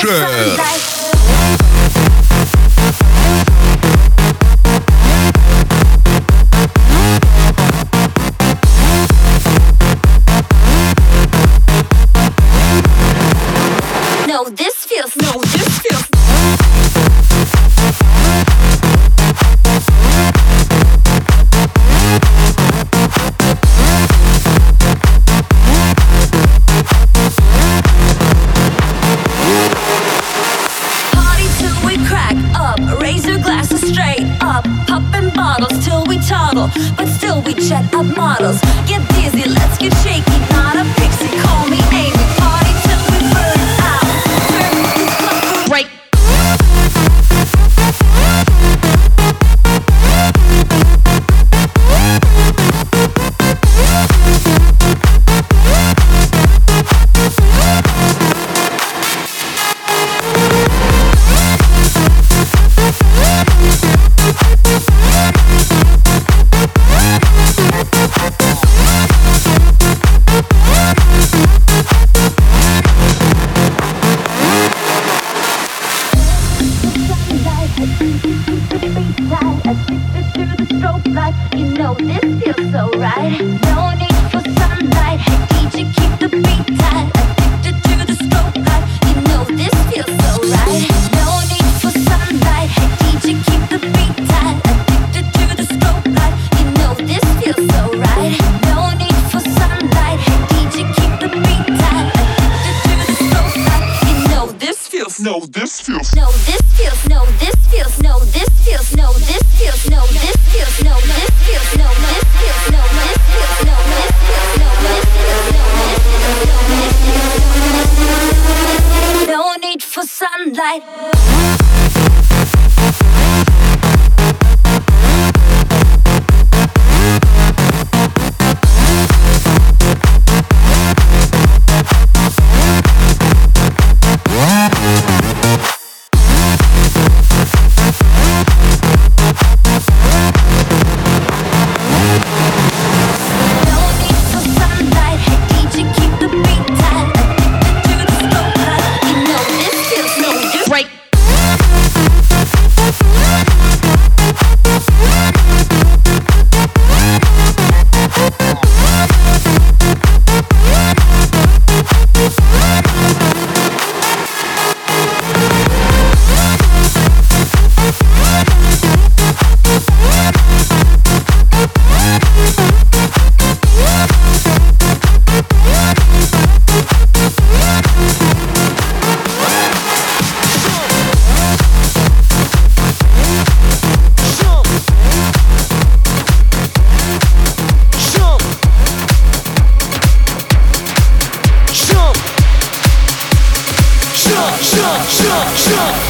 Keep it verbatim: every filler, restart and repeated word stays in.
Cher. No, this feels, no, this feels. Party till we crack up, raise your glasses straight up, popping bottles till we toddle, but still we jet up models. Get dizzy, let's get shaky, not a pixie, call me Amy. Party till we burn out, turn this club right. You know this feels so right. No need for sunlight. Hey D J, keep the beat tight. Addicted to the strobe light. You know this feels so right. No need for sunlight. Hey D J, keep the beat tight. Addicted to the strobe light. You know this feels so right. No need for sunlight. Hey D J, keep the beat tight. Addicted to the strobe light. You know this feels. No, this feels. No, this feels. No, this feels. No, this feels. No, this feels. No, this feels. No, this feels. No, this feels. No, this feels. No, this feels. No, this feels. No, this feels. No need for sunlight. Jump, jump,